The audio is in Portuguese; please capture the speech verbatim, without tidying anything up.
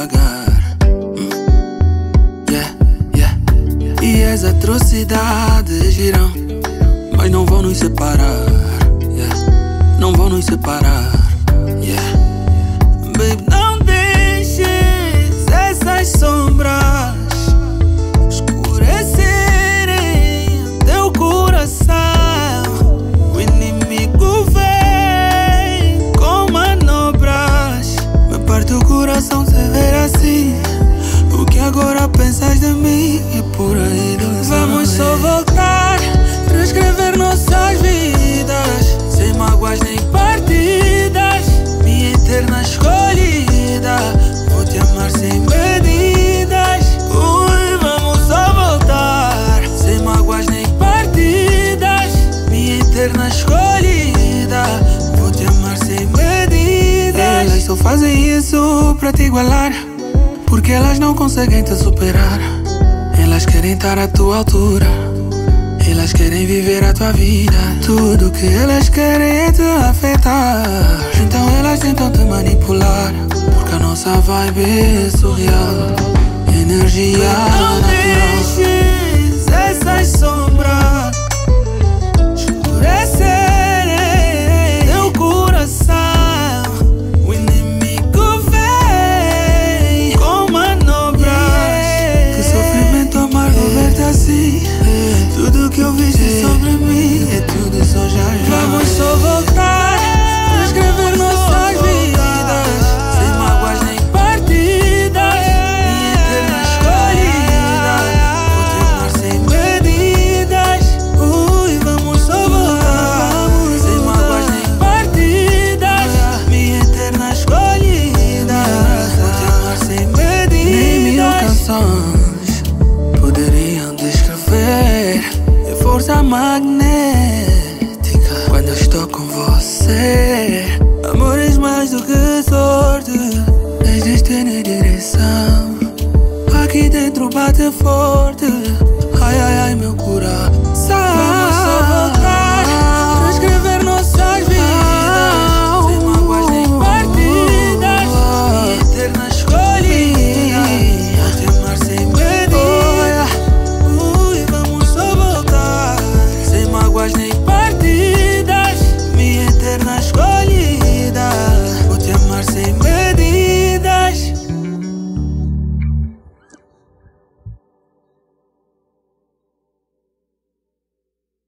pagar. hum. Yeah, yeah. E as atrocidades irão, mas não vão nos separar. Yeah. Não vão nos separar. Yeah. Baby, não deixes essas sombras escurecerem teu coração. O inimigo vem com manobras, me parte o coração se ver assim. O que agora pensas de mim e por aí dos vamos só voltar, reescrever nossas vidas, sem mágoas nem partidas. Minha eterna escolhida, vou te amar sem medidas. Ui, vamos só voltar, sem mágoas nem partidas. Minha eterna escolhida, vou te amar sem medidas. Elas só fazem isso pra te igualar, porque elas não conseguem te superar. Elas querem estar à tua altura, elas querem viver a tua vida. Tudo que elas querem é te afetar. Então elas tentam te manipular, porque a nossa vibe é surreal, energia não natural. deixes essas sombras escurecerem teu coração. O inimigo vem com manobras, Que sofrimento amargo ver-te assim. Tudo que eu vi sobre mim é tudo só já já. vamos só voltar, reescrever nossas vidas, sem mágoas nem partidas. Minha eterna escolhida, vou te amar sem medidas. Ui, vamos só voltar, sem mágoas nem partidas. Minha eterna escolhida, vou te amar sem medidas. Nem mil canções poderiam descrever a força magnética quando eu estou com você. Amores mais do que sorte, tens destino e direção. Aqui dentro bate forte.